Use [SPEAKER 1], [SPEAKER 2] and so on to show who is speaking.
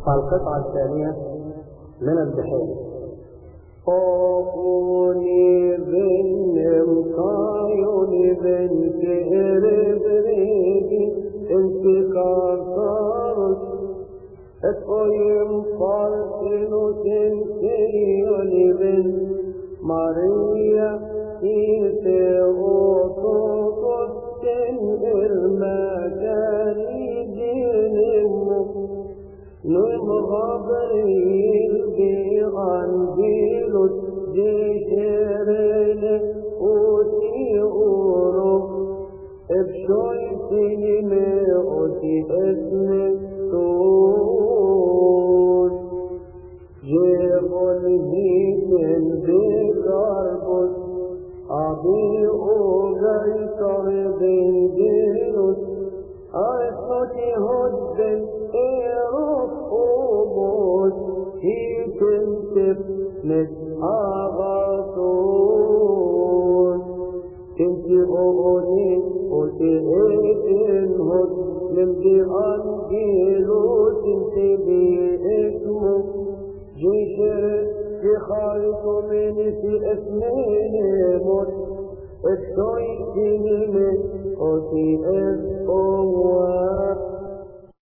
[SPEAKER 1] القطعة الثانية من البحير.
[SPEAKER 2] قوني بن مقايوني بن كهر بريدي انت كارتارس اتقيم قارتنو تنسيوني بن ماريا إيتغوطو قدن المكاني دينمو نم غبريل بغنبيلو جيشرين أوتي أورو ابشويتي مئوتي اسم السود جيغل هيتن بكاربوس أبي أوغيتر بيدينوس أسنوتي هدن إيروف أوبوس هيتن تبنت أغاثوس تنتي أغني وتهيتن هد نمدي أنجيلوس تنتي بإسمه جيشر خالق من في اسمين موت الشيء من قتي القوة